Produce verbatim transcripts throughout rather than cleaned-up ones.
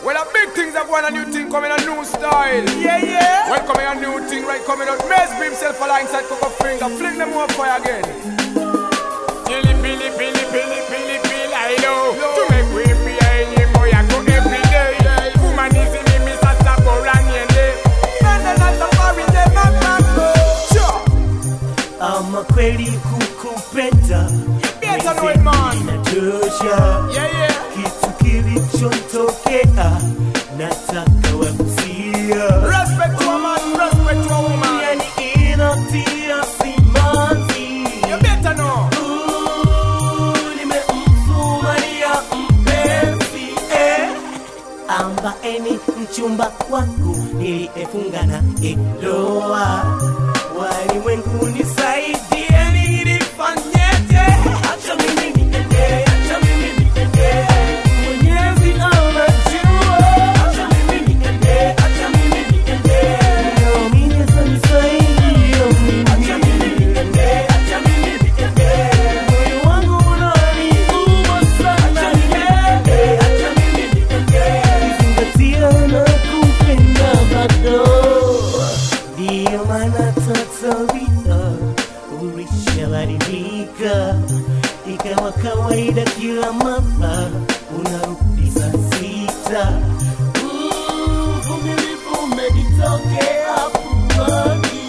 Well, a big things are going, a new thing coming, a new style. Yeah, yeah. Well, coming a new thing right coming out. Mesby himself alongside Coco Finger. Fling them more fire again. Billy, Billy, Billy, Billy, Billy, Billy, I know. To make way behind him, boy, I go every day. Woman is in me, Mister Saboraniende. Man, they're not the foreign, they're not back. Sure. I'm a kweli kukupenda. Better know it, man. Inatosha. Yeah, yeah. Kitu kilichotokea nataka wakusia. Respect to a man, respect to a woman. Yani inatia simanzi. You better know. Nimemfumania mpenzi eh. Ambaye ni mchumba wangu niliyefunga na ndoa. Walimwengu nisaidie nilifanyeje? Acha mimi niende, acha mimi niende. Mwenyezi anajua. Acha mimi niende, acha mimi niende. Mimi nisaidia mimi. Acha mimi niende, acha mimi niende. Moyo wangu unaniuma sana. Acha niende, acha mimi niende. Zingatia na kupenda bado. Ndio maana tatawita ulishabadilika, ikawa kawaida kila mara unarudi saa sita. Uvumilivu umenitokea puani.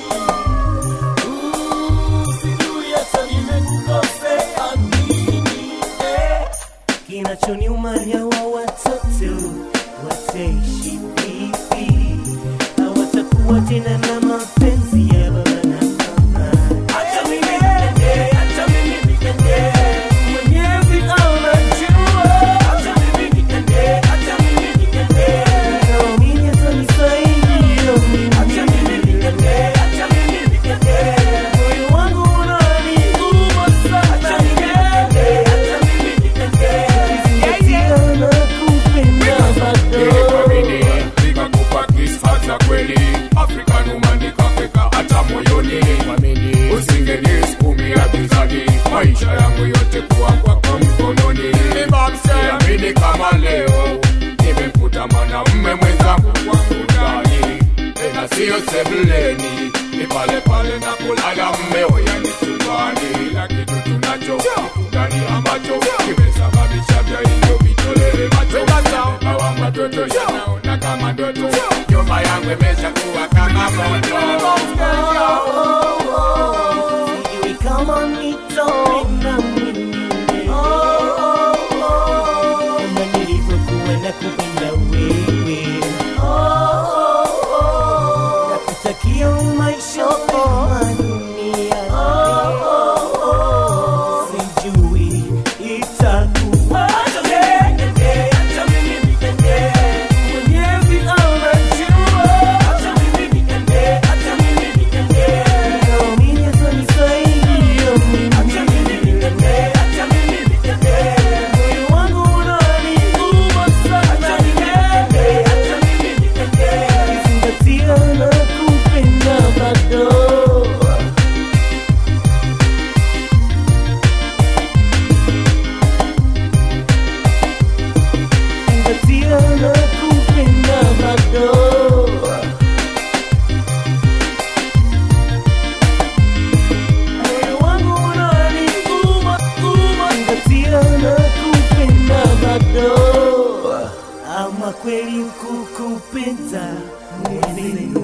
Sijui hata nimekukosea nini eh. Kinachoniuma ni hawa watoto wataishi vipi? Hawatakuwa tena na mapenzi ya baba na mama. Acha mimi niende, acha mimi niende. Mwenyezi anajua. Acha mimi niende, acha mimi niende. Mimi atanisaidia mimi. Acha mimi niende, acha mimi niende. Moyo wangu unaniuma sana. Acha niende, acha mimi niende. Zingatia na kupenda bado. Kweli Afrika numanika feka hata moyoni. Usingeni skumi ya bizani, maisha yangu yote kuwa kwako mkononi. Siamini kama leo nimekuta mwanamume mwenzangu wangu ndani, tena sio sebuleni, ni pale pale na kulala mmeo yani chumbani. Kila kitu tunacho ndani ambacho kimesababisha vya hivyo vitolele macho. Hawa watoto yanaona kama ndoto, nyumba yangu imeshakuwa kama moto. Sijui kama nitaona mwingine kama nilivyokuwa nakupenda wewe. Nakutakia maisha mema duniani. Sijui itakuwa kweli kukupenda.